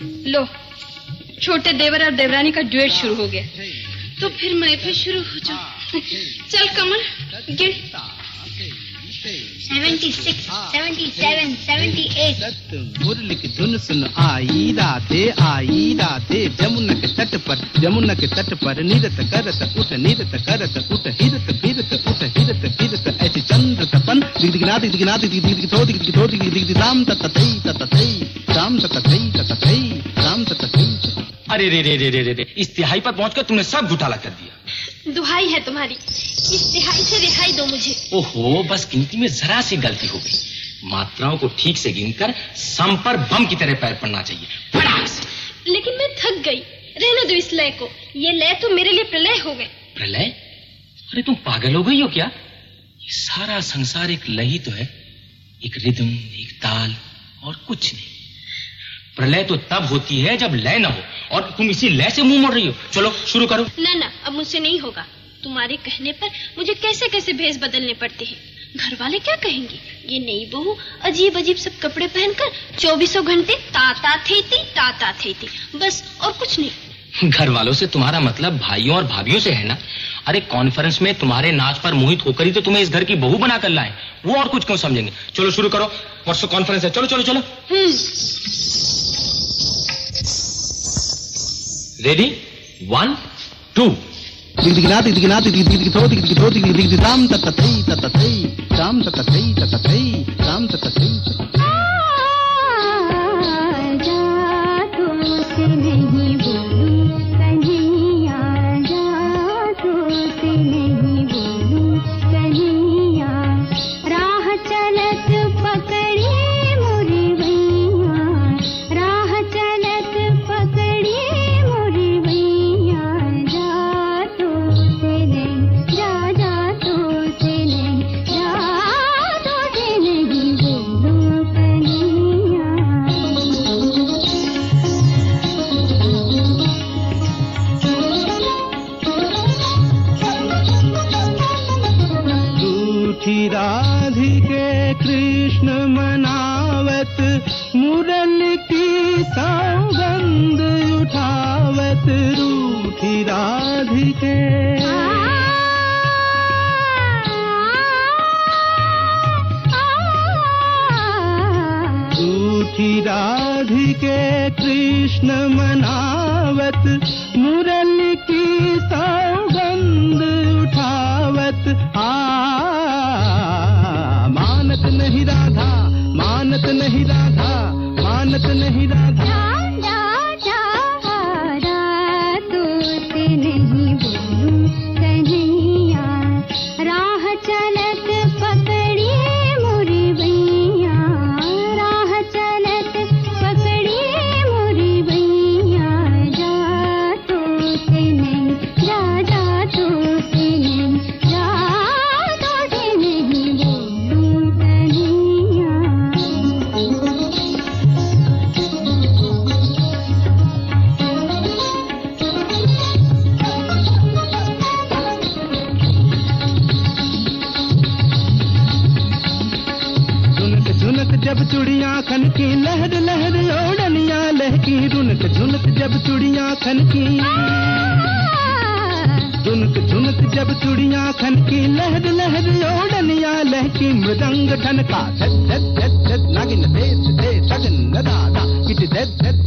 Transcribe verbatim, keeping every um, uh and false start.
लो, छोटे देवर और देवरानी का ड्यूएट शुरू हो गया। तो फिर मैं फिर शुरू हो जाऊं। चल कमल, गिर। Seventy six, seventy seven, seventy eight. मुरली की धुन सुन आई राधे, आई राधे, जमुना के तट पर, जमुना के तट पर निरत करत उठ, निरत करत उठ, हिरत फिरत उठ, हिरत फिरत ऐसी चंद्र तपन, दिगदिगना दिगदिगना दिगदिगथो दिगदिगथो दिगदिगथी राम ततथई ततथई, राम ततथई ततथई, राम ततथई। अरे रे रे रे रे रे, इस तिहाई पर पहुंचकर तुमने सब घोटाला कर दिया। दुहाई है तुम्हारी, इस तिहाई से रिहाई दो मुझे। ओहो, बस गिनती में जरा सी गलती हो गई। मात्राओं को ठीक से गिनकर सम पर बम की तरह पैर पड़ना चाहिए, फटाक से। लेकिन मैं थक गई, रहने दो इस लय को। ये लय तो मेरे लिए प्रलय हो गए। प्रलय? अरे तुम पागल हो गई हो क्या? ये सारा संसार एक लय ही तो है, एक रिदम, एक ताल और कुछ नहीं। प्रलय तो तब होती है जब लय न हो, और तुम इसी लय से मुंह मोड़ रही हो। चलो शुरू करो। ना ना, अब मुझसे नहीं होगा। तुम्हारे कहने पर मुझे कैसे कैसे भेष बदलने पड़ते हैं। घर वाले क्या कहेंगे? ये नई बहू अजीब अजीब सब कपड़े पहनकर चौबीसों घंटे ताता थेती ताता थेती, बस और कुछ नहीं। घर वालों से तुम्हारा मतलब भाइयों और भाभियों से है ना? अरे कॉन्फ्रेंस में तुम्हारे नाच पर मोहित होकर ही तो तुम्हें इस घर की बहू बनाकर लाए, वो और कुछ क्यों समझेंगे? चलो शुरू करो, परसों कॉन्फ्रेंस है। चलो चलो चलो। रेडी? One two. दिगदिगना दिगदिगना दिगदिगथो दिगदिगथो दिगदिगथी राम ततथई ततथई, राम ततथई ततथई, राम ततथई। राधिके कृष्ण मनावत, मुरली की सौगंध उठावत, रूठी राधिके। रूठी राधिके कृष्ण मनावत, मुरली की सौगंध उठावत। आ मानत नहीं राधा, मानत नहीं राधा, मानत नहीं राधा। जब चुड़ियां खनकी, लहर लहर ओढ़निया लहकी, रुनक झुनक जब चुड़ियां खनकी। झुनक झुनक जब चुड़ियां खनकी, लहर लहर ओढ़निया लहकी, मृदंग ठनका, धत धत धत धत नागिन दे दे सगन दादा, किट धत धत